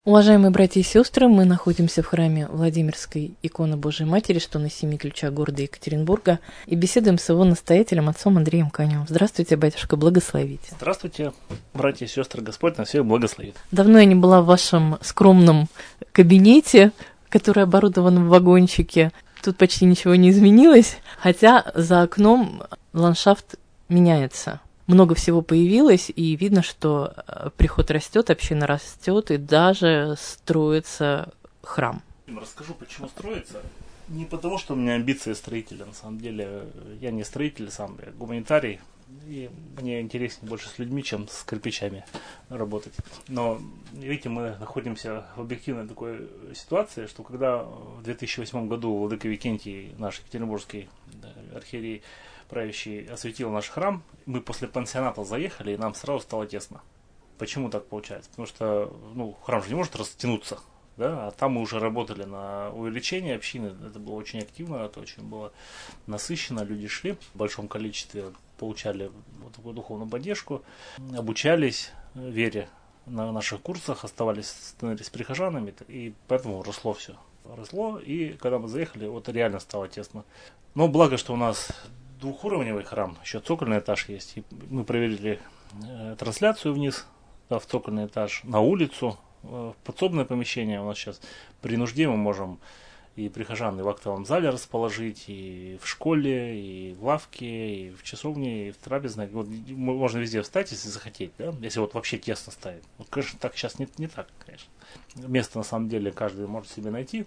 Уважаемые братья и сестры, мы находимся в храме Владимирской иконы Божией Матери, что на 7 ключах города Екатеринбурга, и беседуем с его настоятелем, отцом Андреем Каневым. Здравствуйте, батюшка, благословите. Здравствуйте, братья и сестры, Господь нас всех благословит. Давно я не была в вашем скромном кабинете, который оборудован в вагончике. Тут почти ничего не изменилось, хотя за окном ландшафт меняется. Много всего появилось, и видно, что приход растет, община растет, и даже строится храм. Расскажу, почему строится. Не потому, что у меня амбиции строителя. На самом деле, я не строитель сам, я гуманитарий. И мне интереснее больше с людьми, чем с кирпичами работать. Но, видите, мы находимся в объективной такой ситуации, что когда в 2008 году владыка Викентий, наш екатеринбургский архиерей, правящий, осветил наш храм, мы после пансионата заехали, и нам сразу стало тесно. Почему так получается? Потому что храм же не может растянуться, да? А там мы уже работали на увеличение общины, это было очень активно, это очень было насыщенно, люди шли в большом количестве, получали вот такую духовную поддержку, обучались вере на наших курсах, становились прихожанами, и поэтому росло все. Росло, и когда мы заехали, вот реально стало тесно. Но благо, что у нас двухуровневый храм, еще цокольный этаж есть. И мы проверили трансляцию вниз, в цокольный этаж, на улицу, в подсобное помещение. У нас сейчас при нужде мы можем и прихожан и в актовом зале расположить, и в школе, и в лавке, и в часовне, и в трапезной. Вот, можно везде встать, если захотеть, да? Если вот вообще тесно ставить. Вот, конечно, так сейчас не так, конечно. Место на самом деле каждый может себе найти,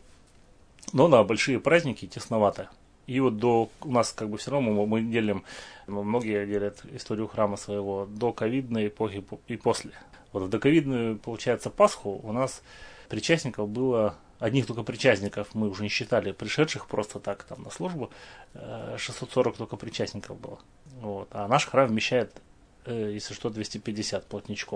но на большие праздники тесновато. И вот у нас как бы все равно мы делим, многие делят историю храма своего до ковидной эпохи и после. Вот в доковидную, получается, Пасху у нас причастников было, одних только причастников мы уже не считали, пришедших просто так там на службу, 640 только причастников было. Вот. А наш храм вмещает, если что, 250 плотничком.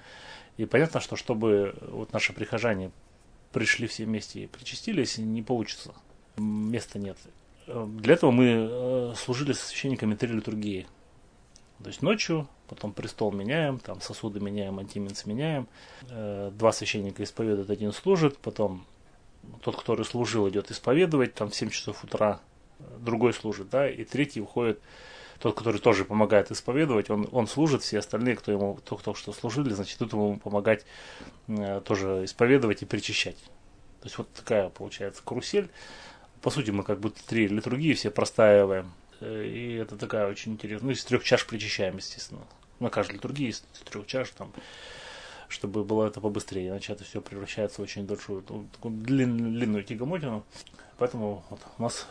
И понятно, что чтобы вот наши прихожане пришли все вместе и причастились, не получится. Места нет. Для этого мы служили со священниками 3 литургии. То есть ночью, потом престол меняем, там сосуды меняем, антиминц меняем. 2 священника исповедуют, 1 служит, потом тот, который служил, идет исповедовать, там в 7 часов утра, другой служит, да, и 3 уходит, тот, который тоже помогает исповедовать, он служит, все остальные, кто ему только что служили, значит, идут ему помогать тоже исповедовать и причащать. То есть вот такая получается карусель. По сути, мы как будто 3 литургии все простаиваем. И это такая очень интересная. Из 3 чаш причащаем, естественно. На каждой литургии из 3 чаш, там, чтобы было это побыстрее. Иначе это все превращается в очень большую, такую длинную тягомотину. Поэтому вот, у нас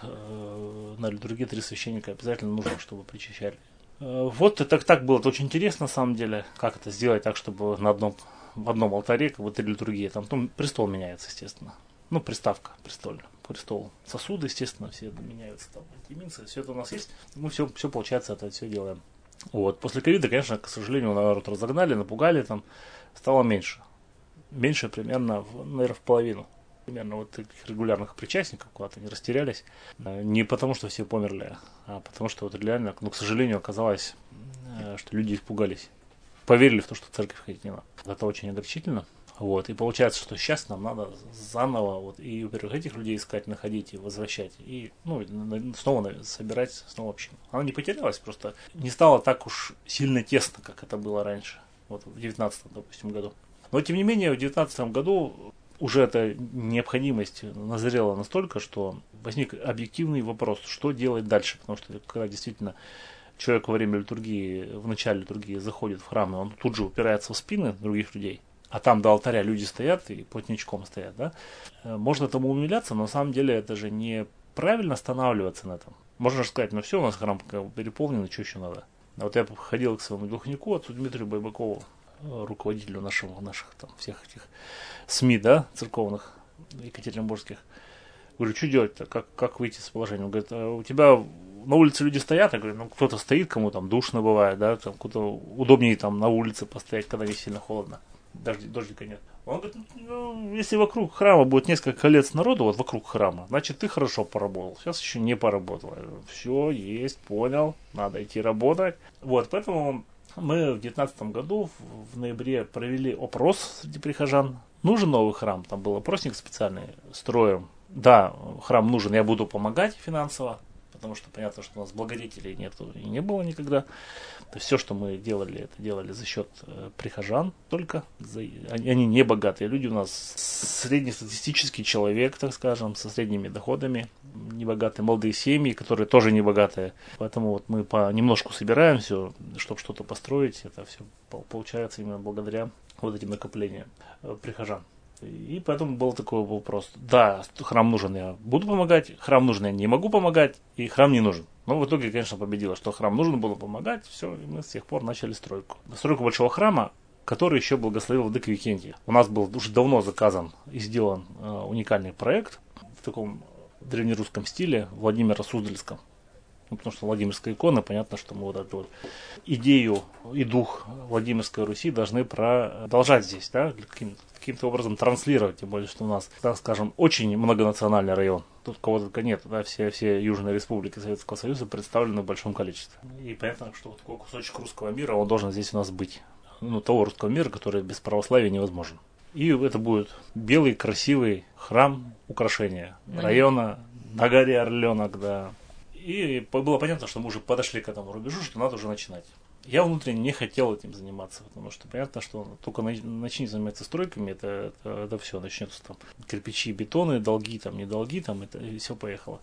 на литургии 3 священника обязательно нужно, чтобы причащали. Вот это так было. Это очень интересно, на самом деле, как это сделать так, чтобы в одном алтаре как бы 3 литургии. Там престол меняется, естественно. Приставка престол. Сосуды, естественно, все меняются, там, антиминцы, все это у нас есть. Мы все получается, это все делаем. Вот. После ковида, конечно, к сожалению, народ разогнали, напугали, там, стало меньше. Меньше примерно, наверное, в половину. Примерно вот таких регулярных причастников куда-то не растерялись. Не потому, что все померли, а потому, что вот реально, к сожалению, оказалось, что люди испугались. Поверили в то, что в церковь ходить не надо. Это очень огорчительно. Вот, и получается, что сейчас нам надо заново, вот, и, во-первых, этих людей искать, находить и возвращать, и, снова собирать, снова общину. Она не потерялась, просто не стало так уж сильно тесно, как это было раньше, вот, в 19-м, допустим, году. Но, тем не менее, в 19-м году уже эта необходимость назрела настолько, что возник объективный вопрос, что делать дальше, потому что, когда действительно человек во время литургии, в начале литургии заходит в храм, и он тут же упирается в спины других людей, а там до алтаря люди стоят и плотничком стоят, да, можно этому умиляться, но на самом деле это же неправильно останавливаться на этом. Можно же сказать, все, у нас храм переполнен, что еще надо. А вот я ходил к своему духовнику, отцу Дмитрию Байбакову, руководителю наших там всех этих СМИ, да, церковных, екатеринбургских. Говорю, что делать-то, как выйти из положения? Он говорит, у тебя на улице люди стоят, я говорю, кто-то стоит, кому там душно бывает, да, там кто-то удобнее там на улице постоять, когда не сильно холодно. Дождика нет. Он говорит, если вокруг храма будет несколько колец народу, вот вокруг храма, значит, ты хорошо поработал. Сейчас еще не поработал. Я говорю, все, есть, понял, надо идти работать. Вот, поэтому мы в 2019 году в ноябре провели опрос среди прихожан. нужен новый храм, там был опросник специальный, строим. Да, храм нужен, я буду помогать финансово, потому что понятно, что у нас благодетелей нету и не было никогда. Все, что мы делали, это делали за счет прихожан только. Они не богатые люди, у нас среднестатистический человек, так скажем, со средними доходами, небогатые молодые семьи, которые тоже не богатые. Поэтому вот мы понемножку собираем все, чтобы что-то построить. Это все получается именно благодаря вот этим накоплениям прихожан. И поэтому был такой вопрос. Да, храм нужен, я буду помогать, храм нужен, я не могу помогать, и храм не нужен. Но в итоге, конечно, победило, что храм нужен, буду помогать, все, и мы с тех пор начали стройку. Стройку большого храма, который еще благословил владыка Викентий. У нас был уже давно заказан и сделан уникальный проект в таком древнерусском стиле, Владимира Суздальском. Ну, потому что Владимирская икона, понятно, что мы вот эту вот идею и дух Владимирской Руси должны продолжать здесь, да, каким-то образом транслировать, тем более, что у нас, так скажем, очень многонациональный район. Тут кого только нет, да, все южные республики Советского Союза представлены в большом количестве. И понятно, что вот такой кусочек русского мира, он должен здесь у нас быть. Ну, того русского мира, который без православия невозможен. И это будет белый, красивый храм украшения района на горе Орленок, да. И было понятно, что мы уже подошли к этому рубежу, что надо уже начинать. Я внутренне не хотел этим заниматься, потому что понятно, что только начни заниматься стройками, это все, начнется там кирпичи, бетоны, долги, там, не долги, там, это, и все поехало.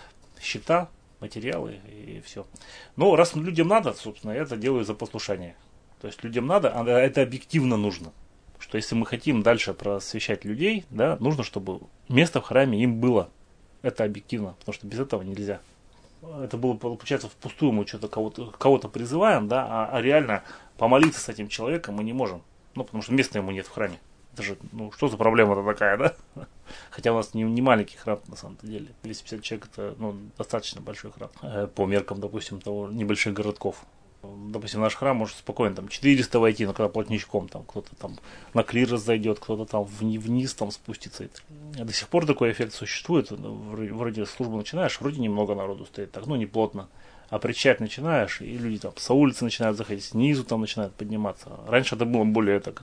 Счета, материалы и все. Но раз людям надо, собственно, я это делаю за послушание. То есть людям надо, а это объективно нужно. Что если мы хотим дальше просвещать людей, да, нужно, чтобы место в храме им было. Это объективно, потому что без этого нельзя. Это было, получается, впустую мы что-то кого-то призываем, да, а реально помолиться с этим человеком мы не можем. Ну, потому что места ему нет в храме. Это же, ну, что за проблема-то такая, да? Хотя у нас не маленький храм, на самом деле. 250 человек это, ну, достаточно большой храм. По меркам, допустим, того небольших городков. Допустим, наш храм может спокойно там 400 войти, но когда плотничком, там кто-то там на клирос зайдет, кто-то там вниз там спустится. До сих пор такой эффект существует. Вроде службу начинаешь, вроде немного народу стоит, так, ну не плотно. А причать начинаешь, и люди там с улицы начинают заходить, снизу там начинают подниматься. Раньше это было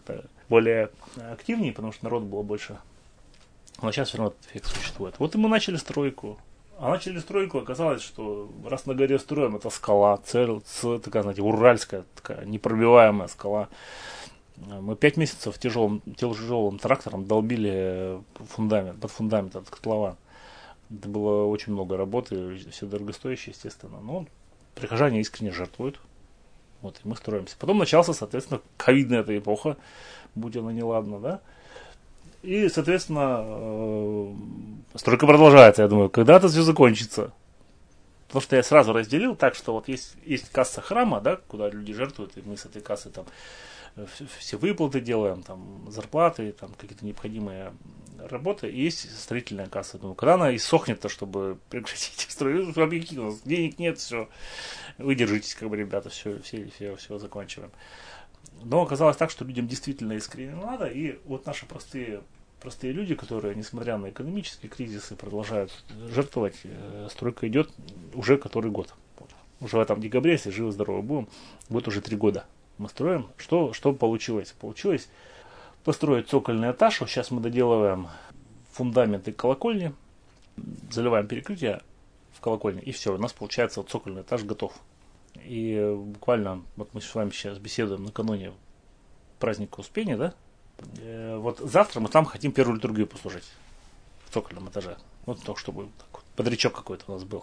более активнее, потому что народ было больше. Но сейчас все равно этот эффект существует. Вот и мы начали стройку. А начали стройку, оказалось, что раз на горе строим, это скала, такая, знаете, уральская, такая непробиваемая скала. Мы 5 месяцев тяжелым трактором долбили под фундамент от котлован. Это было очень много работы, все дорогостоящее, естественно. Но прихожане искренне жертвуют. Вот, и мы строимся. Потом начался, соответственно, ковидная эта эпоха, будь она неладна, да. И, соответственно, стройка продолжается, я думаю, когда-то все закончится. Потому что я сразу разделил так, что вот есть касса храма, да, куда люди жертвуют, и мы с этой кассы там все выплаты делаем, там зарплаты, там какие-то необходимые работы, и есть строительная касса. Думаю, когда она иссохнет-то, чтобы прекратить строительство, объективно, денег нет, все, вы держитесь, как бы, ребята, все заканчиваем. Но оказалось так, что людям действительно искренне надо, и вот наши простые люди, которые, несмотря на экономические кризисы, продолжают жертвовать, стройка идет уже который год. Уже в этом декабре, если живы-здоровы будем, будет уже 3 года. Мы строим. Что получилось? Получилось построить цокольный этаж. Сейчас мы доделываем фундаменты колокольни, заливаем перекрытие в колокольне, и все, у нас получается вот цокольный этаж готов. И буквально, вот мы с вами сейчас беседуем накануне праздника Успения, да? Вот завтра мы там хотим первую литургию послужить в цокольном этаже. Вот то, чтобы так вот, подрячок какой-то у нас был.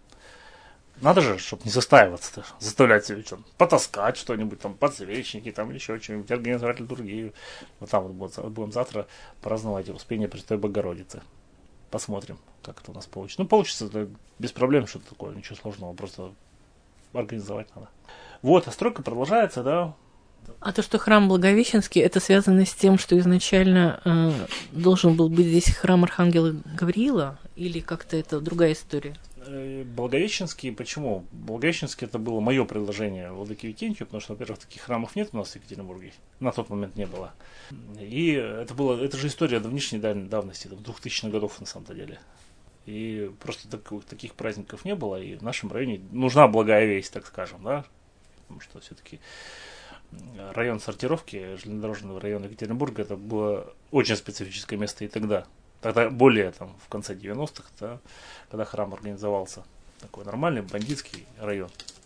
Надо же, чтобы не застаиваться, заставлять себя что-то, потаскать что-нибудь, там, подсвечники, там, еще что-нибудь, организовать литургию. Вот там вот будем завтра праздновать Успение Пресвятой Богородицы. Посмотрим, как это у нас получится. Ну, получится это без проблем, что-то такое, ничего сложного, просто организовать надо. Вот, а стройка продолжается, да. А то, что храм Благовещенский, это связано с тем, что изначально должен был быть здесь храм Архангела Гавриила, или как-то это другая история? Благовещенский, почему? Благовещенский это было мое предложение владыке Викентию, потому что, во-первых, таких храмов нет у нас в Екатеринбурге, на тот момент не было. И это же история давнишней давности, 2000-х годов на самом-то деле. И просто таких праздников не было, и в нашем районе нужна благая весть, так скажем, да, потому что все-таки район сортировки, железнодорожный район Екатеринбурга, это было очень специфическое место и тогда. Тогда более там в конце 90-х, да, когда храм организовался. Такой нормальный бандитский район.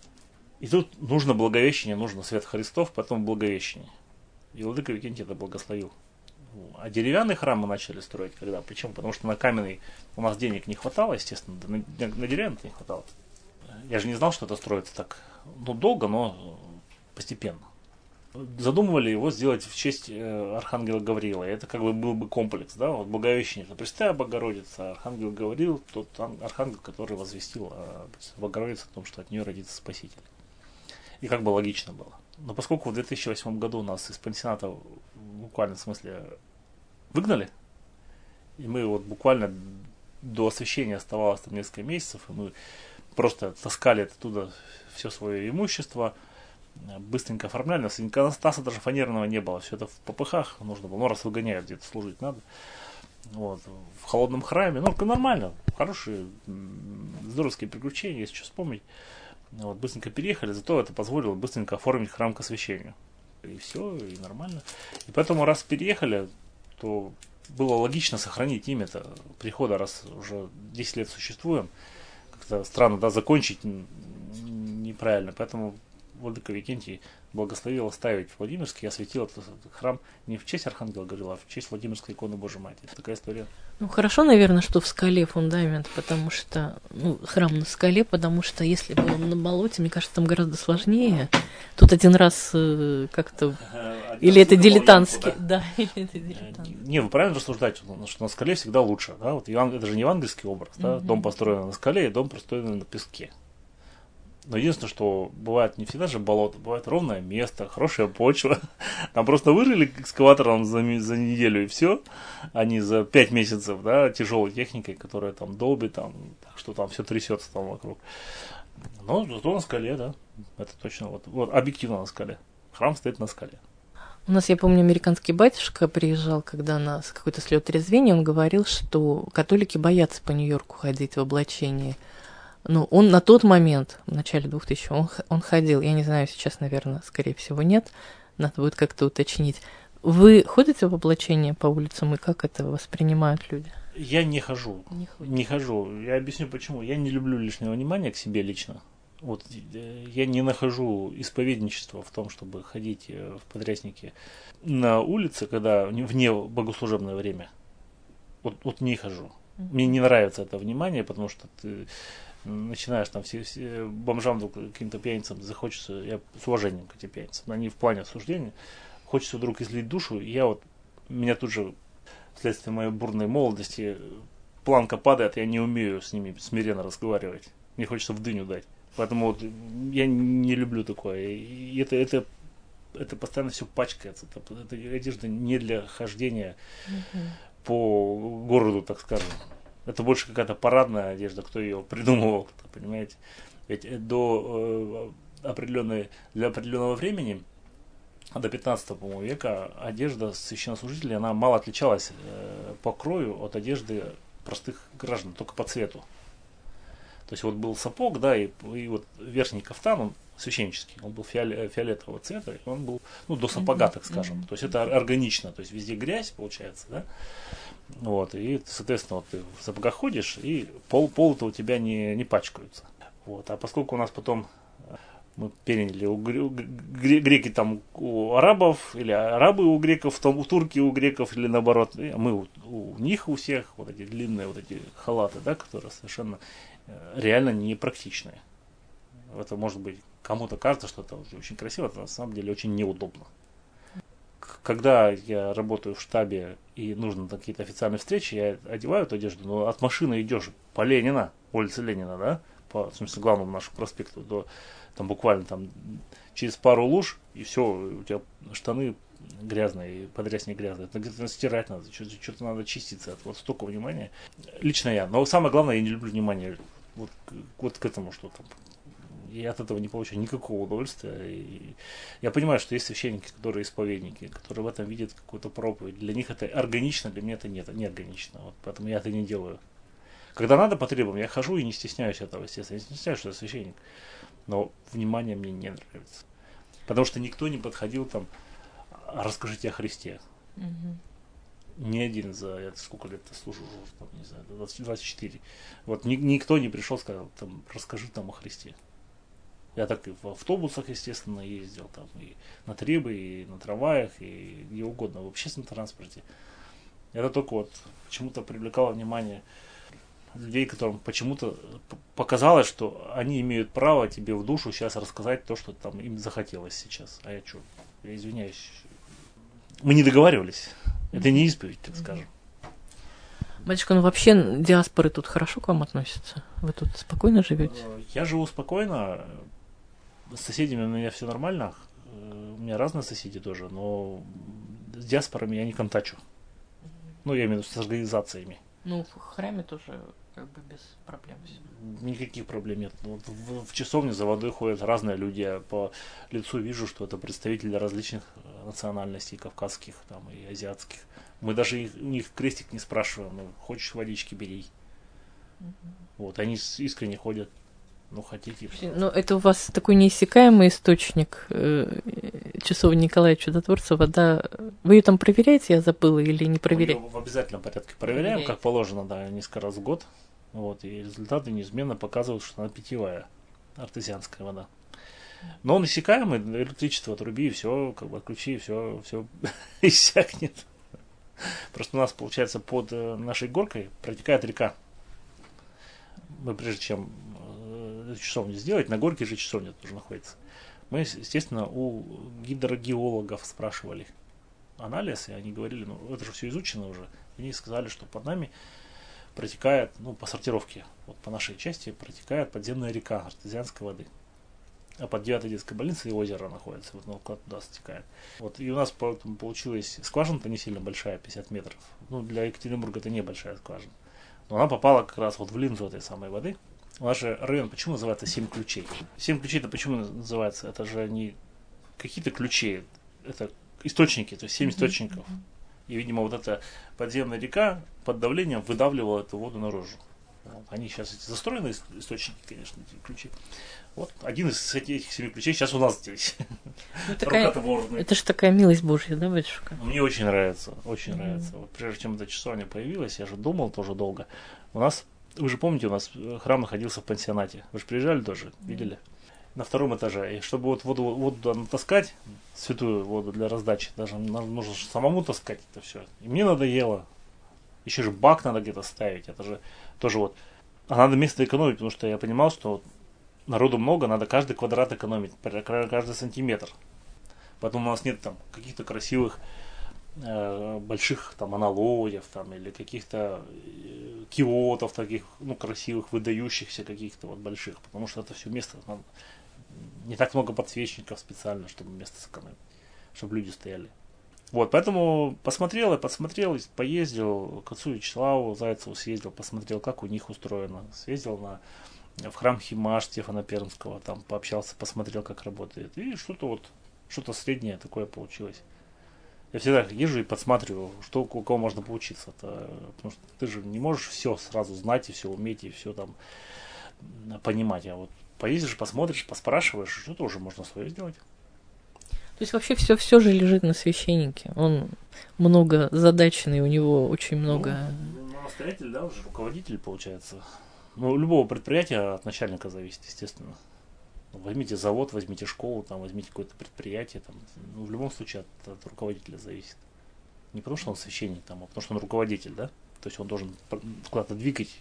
И тут нужно Благовещение, нужно свет Христов, потом Благовещение. И владыка Викентий это благословил. А деревянный храм мы начали строить когда? Причем потому что на каменный у нас денег не хватало, естественно, на деревянный не хватало. Я же не знал, что это строится так долго, но постепенно. Задумывали его сделать в честь архангела Гавриила. Это как бы был бы комплекс, да, вот Благовещение, это Пресвятая Богородица, архангел Гавриил, тот архангел, который возвестил Богородице о том, что от нее родится Спаситель. И как бы логично было. Но поскольку в 2008 году нас из пансионата в буквальном смысле выгнали, и мы вот буквально до освящения оставалось там несколько месяцев, и мы просто таскали оттуда все свое имущество, быстренько оформляли, у нас иконостаса даже фанерного не было, все это в попыхах нужно было, ну раз выгоняют, где-то служить надо. Вот, в холодном храме, ну нормально, хорошие, здоровские приключения, если что вспомнить. Вот, быстренько переехали, зато это позволило быстренько оформить храм к освящению. И все, и нормально. И поэтому, раз переехали, то было логично сохранить имя-то прихода, раз уже 10 лет существуем. Как-то странно, да, закончить неправильно. Поэтому владыка Викентий благословил оставить Владимирский и осветил этот храм не в честь архангела Гавриила, а в честь Владимирской иконы Божьей Матери. Такая история. Ну, хорошо, наверное, что в скале фундамент, потому что, храм на скале, потому что если бы он на болоте, мне кажется, там гораздо сложнее. Тут один раз как-то... Или это дилетантский? Да, или это дилетантский. Не, вы правильно рассуждаете, что на скале всегда лучше. Да? Вот это же не евангельский образ. Да? Дом построен на скале, и дом построен на песке. Но единственное, что бывает не всегда же болото, бывает ровное место, хорошая почва. Там просто вырыли экскаватором за неделю и все, а не за 5 месяцев, да, тяжелой техникой, которая там долбит, там, так что там все трясется там вокруг. Но зато на скале, да, это точно, вот объективно на скале. Храм стоит на скале. У нас, я помню, американский батюшка приезжал, когда нас какой-то слет трезвения, он говорил, что католики боятся по Нью-Йорку ходить в облачении. Ну, он на тот момент, в начале 2000-х, он ходил, я не знаю, сейчас, наверное, скорее всего, нет, надо будет как-то уточнить. Вы ходите в облачение по улицам, и как это воспринимают люди? Я не хожу. Не хожу. Я объясню почему. Я не люблю лишнего внимания к себе лично. Вот я не нахожу исповедничества в том, чтобы ходить в подряснике на улице, когда вне богослужебное время. Вот не хожу. Мне не нравится это внимание, потому что ты начинаешь там все бомжам, каким-то пьяницам захочется, я с уважением к этим пьяницам, они в плане осуждения, хочется вдруг излить душу, и меня тут же, вследствие моей бурной молодости, планка падает, я не умею с ними смиренно разговаривать, мне хочется в дыню дать, поэтому вот я не люблю такое, и это постоянно все пачкается, это одежда не для хождения по городу, так скажем. Это больше какая-то парадная одежда, кто ее придумывал, понимаете? Ведь для определенного времени, до 15 века, одежда священнослужителей, она мало отличалась по крою от одежды простых граждан, только по цвету. То есть вот был сапог, да, и вот верхний кафтан, он священнический, он был фиолетового цвета, и он был, до сапога, так скажем. То есть это органично, то есть везде грязь получается, да. Вот, и, соответственно, вот ты в сапогах ходишь, и полы-то у тебя не пачкаются. Вот, а поскольку у нас потом мы переняли греки там у арабов, или арабы у греков, там у турки у греков, или наоборот, мы у них у всех вот эти длинные вот эти халаты, да, которые совершенно реально непрактичные. Это может быть, кому-то кажется, что это очень красиво, это на самом деле очень неудобно. Когда я работаю в штабе и нужны какие-то официальные встречи, я одеваю эту одежду, но от машины идешь по Ленина, улице Ленина, да, в смысле, главному нашему проспекту, там буквально через пару луж, и все, у тебя штаны грязные, и подрясник грязный. Это где-то стирать надо, что-то надо чиститься. Вот столько внимания. Лично я. Но самое главное, я не люблю внимания вот к этому, что там. Я от этого не получаю никакого удовольствия. И я понимаю, что есть священники, которые исповедники, которые в этом видят какую-то проповедь. Для них это органично, для меня это не органично. Вот поэтому я это не делаю. Когда надо по требам, я хожу и не стесняюсь этого, естественно. Я не стесняюсь, что я священник. Но внимание мне не нравится. Потому что никто не подходил там, расскажите о Христе. Ни один за сколько лет служу, там, не знаю, 24. Вот никто не пришел, сказал, там, расскажи там о Христе. Я так и в автобусах, естественно, ездил, там, и на трибы, и на трамваях, и где угодно, в общественном транспорте. Это только вот почему-то привлекало внимание людей, которым почему-то показалось, что они имеют право тебе в душу сейчас рассказать то, что там им захотелось сейчас. А я что? Я извиняюсь. Мы не договаривались. Это не исповедь, так скажем. Батюшка, ну вообще диаспоры тут хорошо к вам относятся? Вы тут спокойно живете? Я живу спокойно. С соседями у меня все нормально. У меня разные соседи тоже, но с диаспорами я не контачу. Ну, я имею в виду с организациями. Ну, в храме тоже как бы без проблем все. Никаких проблем нет. Вот в часовне за водой ходят разные люди. Я по лицу вижу, что это представители различных национальностей, кавказских там, и азиатских. Мы даже у них крестик не спрашиваем. Ну, хочешь водички, бери. Вот, они искренне ходят. Ну, хотите. Ну, это у вас такой неиссякаемый источник часовни Николая Чудотворца, вода. Вы ее там проверяете, я забыла, или не проверяете? Мы ее в обязательном порядке проверяем, как положено, да, несколько раз в год. Вот, и результаты неизменно показывают, что она питьевая, артезианская вода. Но он иссякаемый, электричество отруби, и все, как бы отключи, все иссякнет. Просто у нас, получается, под нашей горкой протекает река. Мы прежде чем часовню сделать, на горке же часовня тоже находится. Мы, естественно, у гидрогеологов спрашивали анализ, и они говорили, ну, это же все изучено уже. И они сказали, что под нами протекает, ну, по сортировке, вот по нашей части протекает подземная река артезианской воды. А под 9-й детской больницей озеро находится, вот оно туда стекает. Вот, и у нас получилась скважина-то не сильно большая, 50 метров. Ну, для Екатеринбурга это небольшая скважина. Но она попала как раз вот в линзу этой самой воды. У нас же район почему называется 7 ключей? 7 ключей-то почему называется? Это же не какие-то ключи, это источники, то есть 7 источников. И, видимо, вот эта подземная река под давлением выдавливала эту воду наружу. Вот. Они сейчас эти застроенные источники, конечно, эти ключи. Вот один из этих 7 ключей сейчас у нас здесь. Ну, это же такая милость Божья, да, батюшка? Мне очень нравится, очень нравится. Вот прежде чем эта часовня появилась, я же думал тоже долго. У нас, вы же помните, у нас храм находился в пансионате. Вы же приезжали тоже, видели? На 2-м этаже. И чтобы вот воду туда натаскать, святую воду для раздачи, даже нужно самому таскать это все. И мне надоело. Еще же бак надо где-то ставить. Это же тоже вот. А надо место экономить, потому что я понимал, что вот народу много, надо каждый квадрат экономить, каждый сантиметр. Поэтому у нас нет там каких-то красивых больших там аналогов там, или каких-то киотов таких, ну, красивых, выдающихся каких-то вот больших, потому что это все место, надо, не так много подсвечников специально, чтобы место сэкономить, чтобы люди стояли. Вот, поэтому посмотрел, поездил к отцу Вячеславу Зайцеву, съездил, посмотрел, как у них устроено, съездил в храм Химаш Стефана Пермского, там пообщался, посмотрел, как работает, и что-то среднее такое получилось. Я всегда езжу и подсматриваю, что у кого можно поучиться. Потому что ты же не можешь все сразу знать и все уметь и все там понимать. А вот поездишь, посмотришь, поспрашиваешь, что-то уже можно свое сделать. То есть вообще все же лежит на священнике. Он многозадачный, у него очень много. Ну, настоятель, да, уже руководитель получается. Ну, у любого предприятия от начальника зависит, естественно. Возьмите завод, возьмите школу, там, возьмите какое-то предприятие. Там, ну, в любом случае от руководителя зависит. Не потому что он священник, там, а потому что он руководитель, да? То есть он должен куда-то двигать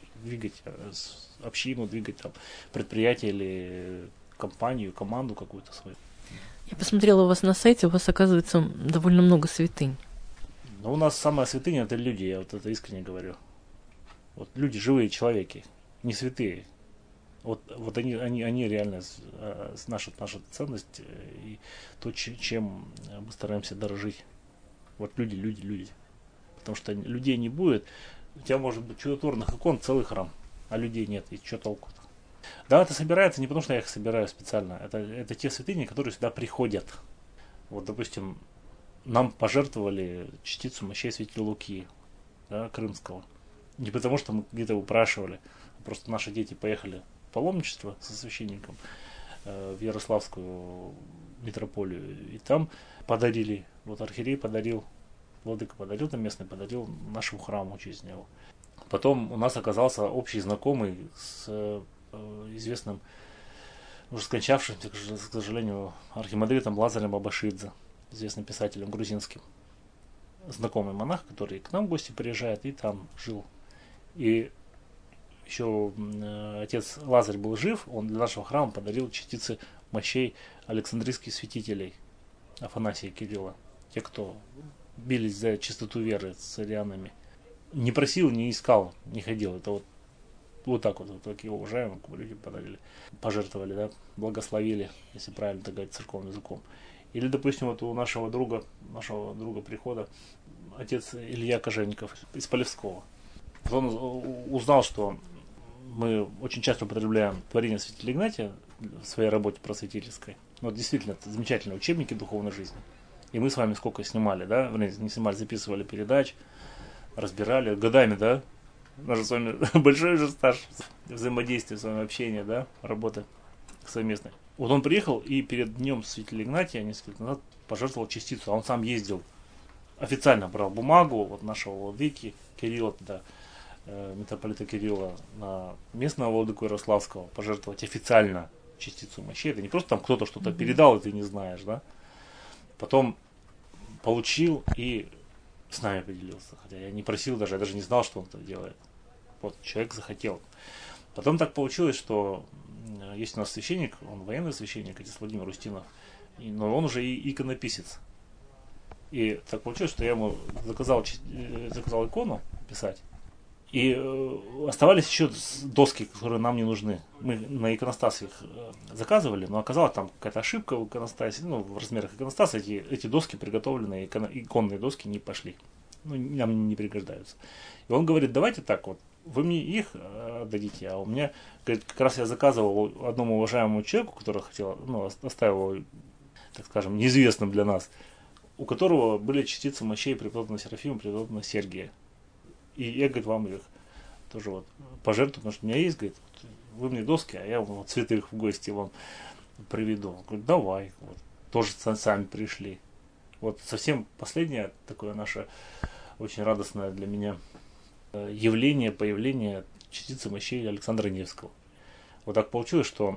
общину, двигать там, предприятие или компанию, команду какую-то свою. Я посмотрела у вас на сайте, у вас, оказывается, довольно много святынь. Но у нас самая святыня — это люди, я вот это искренне говорю. Вот люди, живые человеки, не святые. Вот они реально наша ценность и то, чем мы стараемся дорожить. Вот люди. Потому что людей не будет. У тебя может быть чудотворных икон целый храм, а людей нет. И что толку-то? Да, это собирается не потому, что я их собираю специально. Это те святыни, которые сюда приходят. Вот, допустим, нам пожертвовали частицу мощей святителя Луки, да, крымского. Не потому, что мы где-то упрашивали. Просто наши дети поехали в паломничество со священником в Ярославскую митрополию. И там подарили, вот архиерей подарил, владыка подарил, там местный подарил нашему храму через него. Потом у нас оказался общий знакомый с известным, уже скончавшимся, к сожалению, архимандритом Лазарем Абашидзе, известным писателем грузинским. Знакомый монах, который к нам в гости приезжает и там жил. И еще отец Лазарь был жив, он для нашего храма подарил частицы мощей александрийских святителей Афанасия и Кирилла. Те, кто бились за чистоту веры с арианами. Не просил, не искал, не ходил. Это вот так вот такие уважаемые люди подарили. Пожертвовали, да, благословили, если правильно так говорить церковным языком. Или, допустим, вот у нашего друга прихода, отец Илья Кожевников из Полевского. Он узнал, что мы очень часто употребляем творение святителя Игнатия в своей работе просветительской. Но действительно, это замечательные учебники духовной жизни. И мы с вами сколько снимали, да? Не снимали, записывали передач, разбирали годами, да? У нас же с вами большой уже стаж взаимодействия, с вами общения, да? Работы совместной. Вот он приехал и перед днем святителя Игнатия несколько лет назад пожертвовал частицу, а он сам ездил, официально брал бумагу вот нашего владыки Кирилла, тогда, митрополита Кирилла, на местного владыку Ярославского пожертвовать официально частицу мощей. Это не просто там кто-то что-то передал, и ты не знаешь, да. Потом получил и с нами поделился. Хотя я не просил даже, я даже не знал, что он это делает. Вот человек захотел. Потом так получилось, что есть у нас священник, он военный священник, отец Владимир Устинов, но он уже и иконописец. И так получилось, что я ему заказал икону писать. И оставались еще доски, которые нам не нужны. Мы на иконостас их заказывали, но оказалась там какая-то ошибка в иконостасе, в размерах иконостаса эти доски приготовленные, иконные доски не пошли. Нам не пригождаются. И он говорит, давайте так вот, вы мне их отдадите, а у меня, говорит, как раз я заказывал одному уважаемому человеку, который хотел, оставил его, так скажем, неизвестным для нас, у которого были частицы мощей преподобного Серафима, преподобного Сергия. И я, говорит, вам их тоже вот пожертвую, потому что у меня есть, говорит, вы мне доски, а я вам цветы их в гости вам приведу. Он говорит, давай, вот, тоже сами пришли. Вот совсем последнее такое наше очень радостное для меня появление частицы мощей Александра Невского. Вот так получилось, что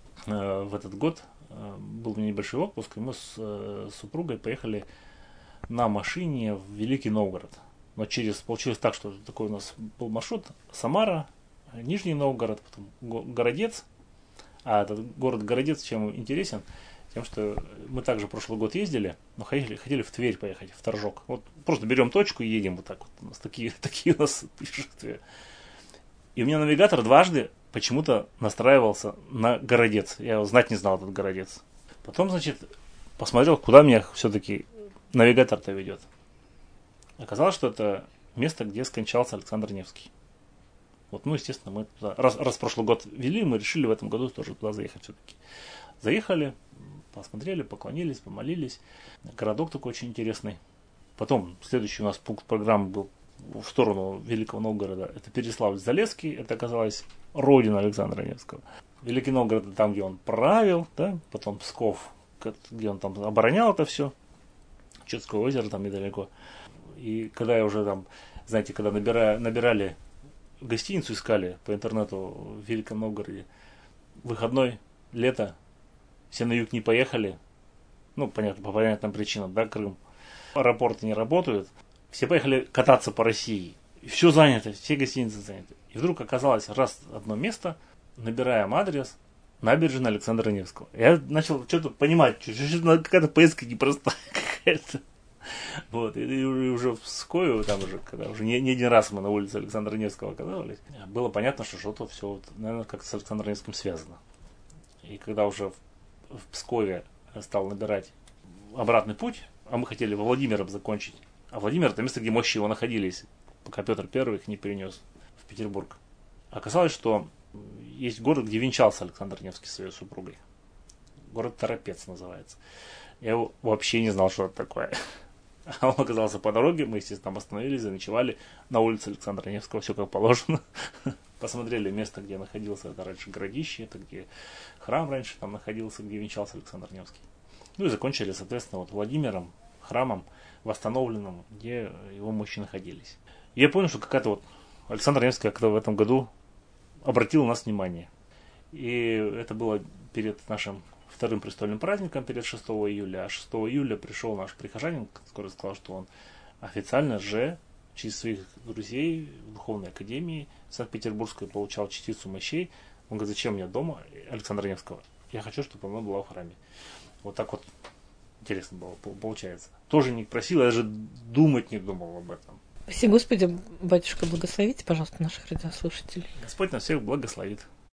в этот год был у меня небольшой отпуск, и мы с супругой поехали на машине в Великий Новгород. Но получилось так, что такой у нас был маршрут: Самара, Нижний Новгород, потом Городец. А этот город Городец чем интересен? Тем, что мы также прошлый год ездили, но хотели в Тверь поехать, в Торжок. Вот просто берем точку и едем вот так вот. У нас такие у нас путешествия. И у меня навигатор дважды почему-то настраивался на Городец. Я его знать не знал, этот Городец. Потом, посмотрел, куда меня все-таки навигатор-то ведет. Оказалось, что это место, где скончался Александр Невский. Вот, естественно, мы туда, раз прошлый год вели, мы решили в этом году тоже туда заехать все-таки. Заехали, посмотрели, поклонились, помолились. Городок такой очень интересный. Потом следующий у нас пункт программы был в сторону Великого Новгорода. Это Переславль-Залесский, это оказалось родина Александра Невского. Великий Новгород это там, где он правил, да? Потом Псков, где он там оборонял это все. Чудское озеро там недалеко. И когда я уже там, знаете, когда набирали гостиницу, искали по интернету в Великом Новгороде, выходной, лето, все на юг не поехали, понятно, по понятным причинам, да, Крым, аэропорты не работают, все поехали кататься по России, и все занято, все гостиницы заняты. И вдруг оказалось одно место, набираем адрес, набережная Александра Невского. Я начал что-то понимать, что какая-то поездка непростая какая-то. Вот, и уже в Пскове, там уже, когда уже не один раз мы на улице Александра Невского оказались, было понятно, что что-то все, наверное, как-то с Александром Невским связано. И когда уже в Пскове стал набирать обратный путь, а мы хотели во Владимиром закончить, а Владимир это место, где мощи его находились, пока Петр I их не перенес в Петербург. Оказалось, что есть город, где венчался Александр Невский со своей супругой. Город Торопец называется. Я его вообще не знал, что это такое. А он оказался по дороге, мы, естественно, там остановились, заночевали на улице Александра Невского, все как положено. Посмотрели место, где находился это раньше городище, это где храм раньше там находился, где венчался Александр Невский. Ну и закончили, соответственно, вот Владимиром, храмом восстановленным, где его мощи находились. И я понял, что какая-то вот Александр Невский как-то в этом году обратил на нас внимание. И это было перед нашим вторым престольным праздником, перед 6 июля. А 6 июля пришел наш прихожанин, который сказал, что он официально же через своих друзей в Духовной Академии Санкт-Петербургской получал частицу мощей. Он говорит, зачем мне дома Александра Невского? Я хочу, чтобы она была в храме. Вот так вот интересно было, получается. Тоже не просил, я даже думать не думал об этом. Спаси Господи, батюшка, благословите, пожалуйста, наших радиослушателей. Господь нас всех благословит.